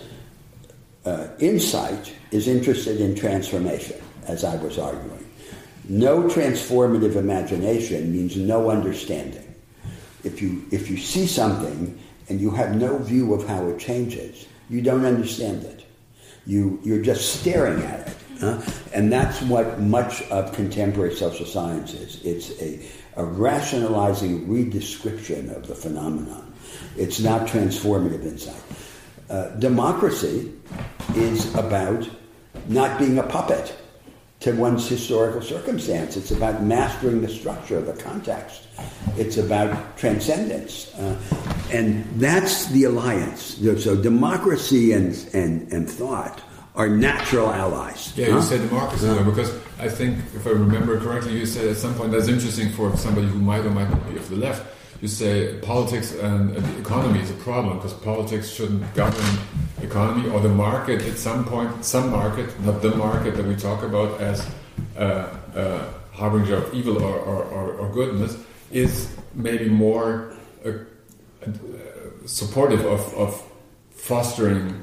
uh, insight is interested in transformation, as I was arguing. No transformative imagination means no understanding. If you if you see something and you have no view of how it changes, you don't understand it. You you're just staring at it. Huh? And that's what much of contemporary social science is. It's a, a rationalizing redescription of the phenomenon. It's not transformative insight. Uh, democracy is about not being a puppet to one's historical circumstance. It's about mastering the structure, the context. It's about transcendence. Uh, and that's the alliance. So democracy and, and, and thought are natural allies. Yeah, huh? you said democracy, huh? Because I think, if I remember correctly, you said at some point, that's interesting for somebody who might or might not be of the left, you say politics and the economy is a problem because politics shouldn't govern economy or the market at some point, some market, not the market that we talk about as a, a harbinger of evil or, or, or, or goodness, is maybe more uh, uh, supportive of, of fostering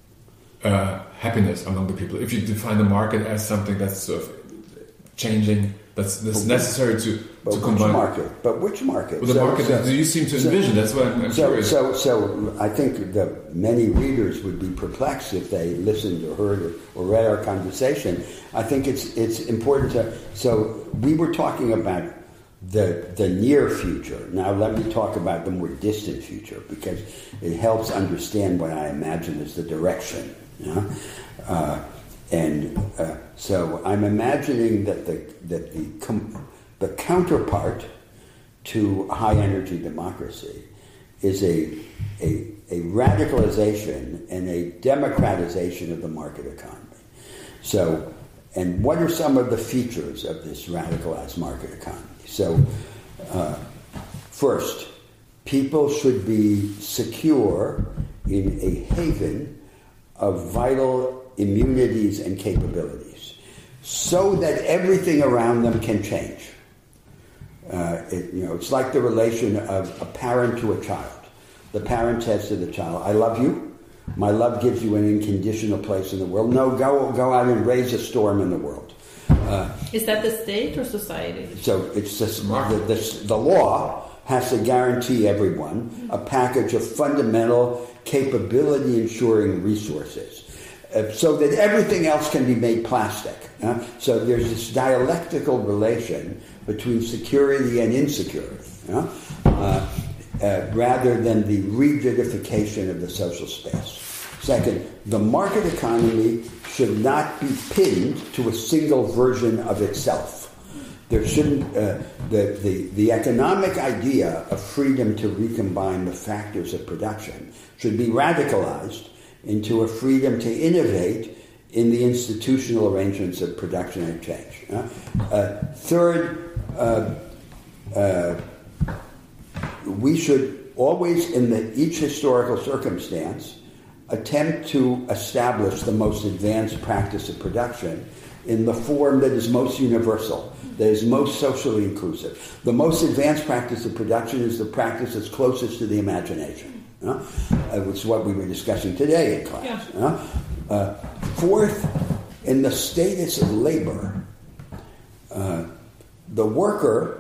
uh, happiness among the people. If you define the market as something that's sort of changing, that's, that's necessary to, but to which combine. Market? But which market? Well, the so, market so, that you seem to envision. So, that's what I'm, I'm so, curious. So, so I think that many readers would be perplexed if they listened or heard or, or read our conversation. I think it's it's important to. So we were talking about the the near future. Now let me talk about the more distant future because it helps understand what I imagine as the direction. You know? uh, and uh, so I'm imagining that the that the com- the counterpart to high energy democracy is a, a a radicalization and a democratization of the market economy. So, and what are some of the features of this radicalized market economy? So, uh, first, people should be secure in a haven of vital immunities and capabilities so that everything around them can change. Uh, it, you know, it's like the relation of a parent to a child. The parent says to the child, I love you. My love gives you an unconditional place in the world. No, go go out and raise a storm in the world. Uh, Is that the state or society? So it's just the, the, the law has to guarantee everyone a package of fundamental capability ensuring resources uh, so that everything else can be made plastic. Uh, so there's this dialectical relation between security and insecurity, uh, uh, uh, rather than the rigidification of the social space. Second, the market economy should not be pinned to a single version of itself. There shouldn't uh, the, the the economic idea of freedom to recombine the factors of production should be radicalized into a freedom to innovate in the institutional arrangements of production and change. Uh, uh, third, uh, uh, we should always, in the, each historical circumstance, attempt to establish the most advanced practice of production in the form that is most universal, that is most socially inclusive. The most advanced practice of production is the practice that's closest to the imagination, uh, which is what we were discussing today in class. Yeah. Uh, uh, fourth, in the status of labor, uh, the worker,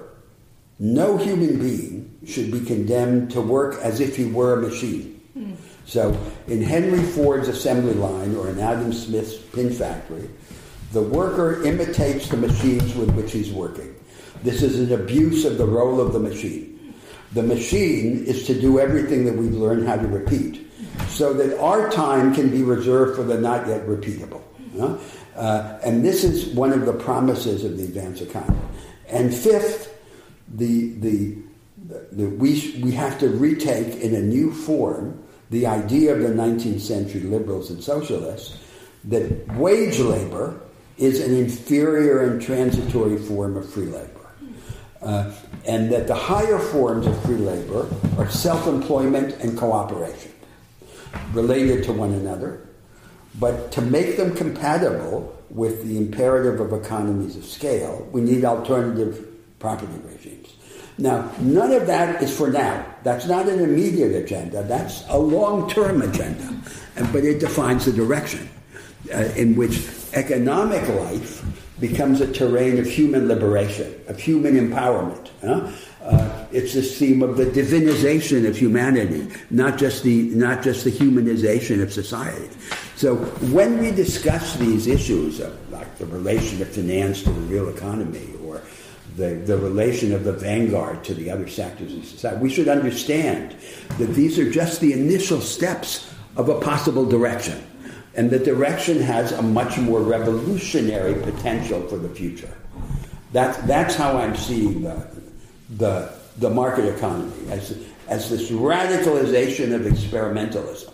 no human being should be condemned to work as if he were a machine. Mm. So in Henry Ford's assembly line or in Adam Smith's pin factory, the worker imitates the machines with which he's working. This is an abuse of the role of the machine. The machine is to do everything that we've learned how to repeat, so that our time can be reserved for the not yet repeatable. Uh, uh, and this is one of the promises of the advanced economy. And fifth, the, the, the, the, we, we have to retake in a new form the idea of the nineteenth century liberals and socialists that wage labor is an inferior and transitory form of free labor. Uh, and that the higher forms of free labor are self-employment and cooperation, related to one another, but to make them compatible with the imperative of economies of scale, we need alternative property regimes. Now, none of that is for now. That's not an immediate agenda. That's a long-term agenda. And, but it defines the direction uh, in which economic life becomes a terrain of human liberation, of human empowerment. Huh? Uh, it's this theme of the divinization of humanity, not just the not just the humanization of society. So when we discuss these issues of like the relation of finance to the real economy, or the, the relation of the vanguard to the other sectors of society, we should understand that these are just the initial steps of a possible direction. And the direction has a much more revolutionary potential for the future. That's, that's how I'm seeing the, the, the market economy, as, as this radicalization of experimentalism.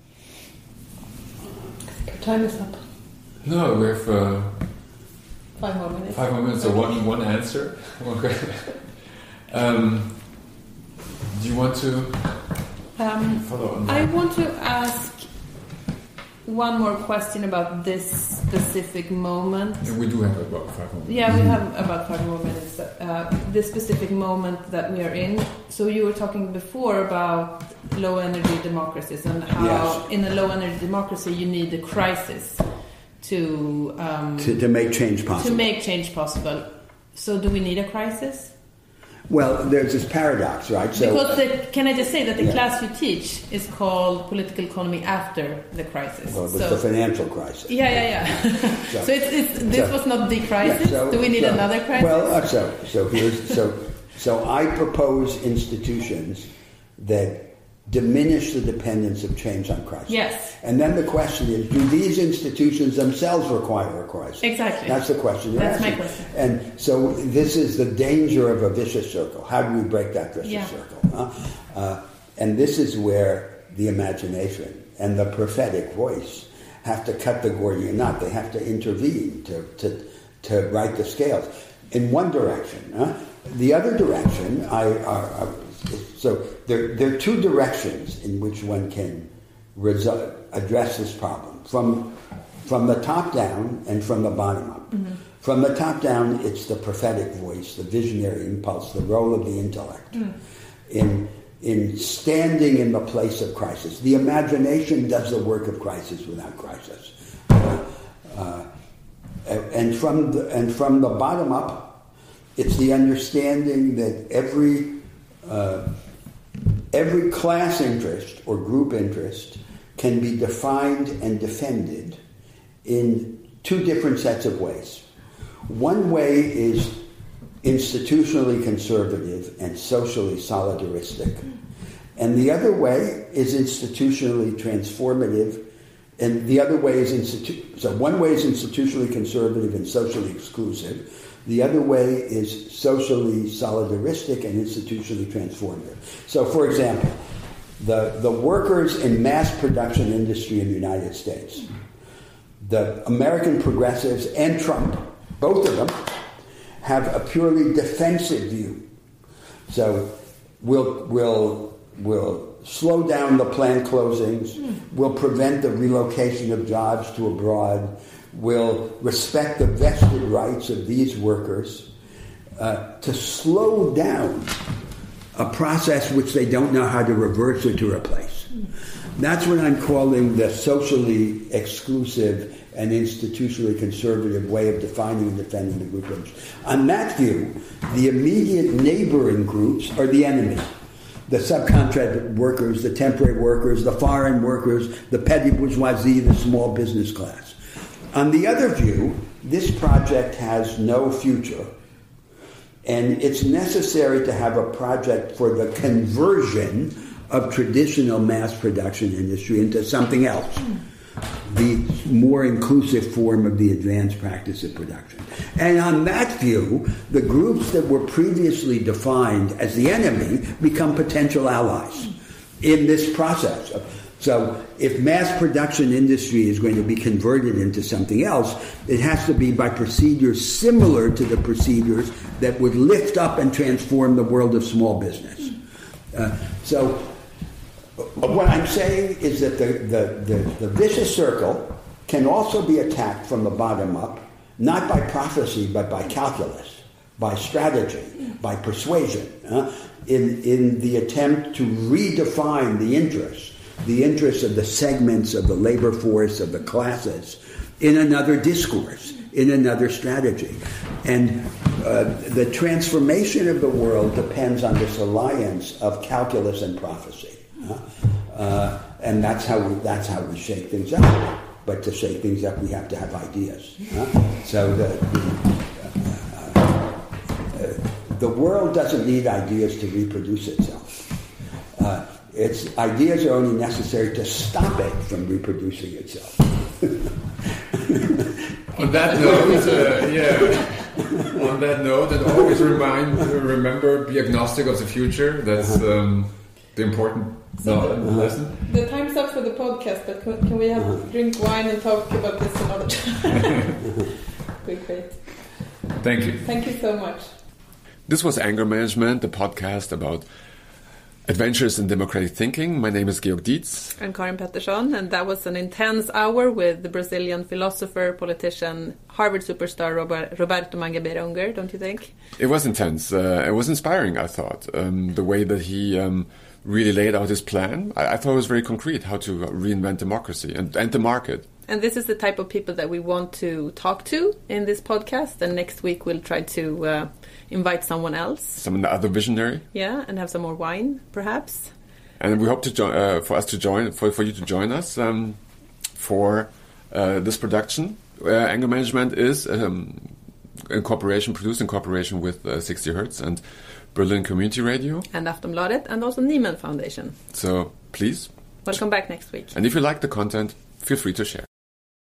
Your time is up. No, we have uh, five more minutes. Five more minutes, so one, one answer. um, do you want to um, follow on that? I want to ask one more question about this specific moment. And we do have about five more minutes. Yeah, we have about five more minutes. Uh, this specific moment that we are in. So you were talking before about low energy democracies and how yes. in a low energy democracy you need a crisis to, um, to to make change possible. To make change possible. So do we need a crisis? Well, there's this paradox, right? So, because the, can I just say that the yeah. class you teach is called Political Economy After the Crisis. Well, it's so, the financial crisis. Yeah, yeah, yeah. so, so it's, it's this so, was not the crisis. Yeah, so, Do we need so, another crisis? Well, uh, so so here's so so I propose institutions that diminish the dependence of change on crisis. Yes. And then the question is, do these institutions themselves require a crisis? Exactly. That's the question you're That's asking. my question. And so this is the danger of a vicious circle. How do we break that vicious yeah. circle? Huh? Uh, and this is where the imagination and the prophetic voice have to cut the Gordian knot. They have to intervene to, to, to right the scales in one direction. Huh? The other direction, I, I, I So there, there are two directions in which one can result, address this problem. From, from the top down and from the bottom up. Mm-hmm. From the top down, it's the prophetic voice, the visionary impulse, the role of the intellect mm. in, in standing in the place of crisis. The imagination does the work of crisis without crisis. Uh, uh, and, from the, and from the bottom up, it's the understanding that every Uh, every class interest or group interest can be defined and defended in two different sets of ways. One way is institutionally conservative and socially solidaristic, and the other way is institutionally transformative, and the other way is institu- so one way is institutionally conservative and socially exclusive. The other way is socially solidaristic and institutionally transformative. So, for example, the, the workers in mass production industry in the United States, the American progressives and Trump, both of them, have a purely defensive view. So we'll, we'll, we'll slow down the plant closings, we'll prevent the relocation of jobs to abroad, will respect the vested rights of these workers uh, to slow down a process which they don't know how to reverse or to replace. That's what I'm calling the socially exclusive and institutionally conservative way of defining and defending the group interests. On that view, the immediate neighboring groups are the enemy. The subcontract workers, the temporary workers, the foreign workers, the petty bourgeoisie, the small business class. On the other view, this project has no future, and it's necessary to have a project for the conversion of traditional mass production industry into something else, the more inclusive form of the advanced practice of production. And on that view, the groups that were previously defined as the enemy become potential allies in this process. So if mass production industry is going to be converted into something else, it has to be by procedures similar to the procedures that would lift up and transform the world of small business. Uh, so what I'm saying is that the, the, the, the vicious circle can also be attacked from the bottom up, not by prophecy, but by calculus, by strategy, by persuasion, uh, in, in the attempt to redefine the interests, the interests of the segments of the labor force, of the classes, in another discourse, in another strategy. And uh, the transformation of the world depends on this alliance of calculus and prophecy. Uh, uh, and that's how we, that's how we shake things up. But to shake things up, we have to have ideas. Uh, so the the, uh, uh, the world doesn't need ideas to reproduce itself. Uh, its ideas are only necessary to stop it from reproducing itself. On that note, uh, yeah. On that note, and always remind, remember, be agnostic of the future. That's um, the important so no, the, lesson. The time's up for the podcast, but can, can we have uh-huh. drink wine and talk about this another time? Great, great. Thank you. Thank you so much. This was Anger Management, the podcast about adventures in democratic thinking. My name is Georg Dietz. I'm Karin Pettersson, and that was an intense hour with the Brazilian philosopher, politician, Harvard superstar Roberto Mangabeira Unger, don't you think? It was intense. Uh, it was inspiring, I thought. Um, the way that he um, really laid out his plan, I, I thought it was very concrete, how to reinvent democracy and, and the market. And this is the type of people that we want to talk to in this podcast. And next week we'll try to uh, invite someone else. Some other visionary. Yeah, and have some more wine, perhaps. And we hope to jo- uh, for us to join, for, for you to join us um, for uh, this production. Uh, Anger Management is um, in cooperation, produced in cooperation with uh, sixty hertz and Berlin Community Radio. And Aftonbladet, and also Nieman Foundation. So please. Welcome back next week. And if you like the content, feel free to share.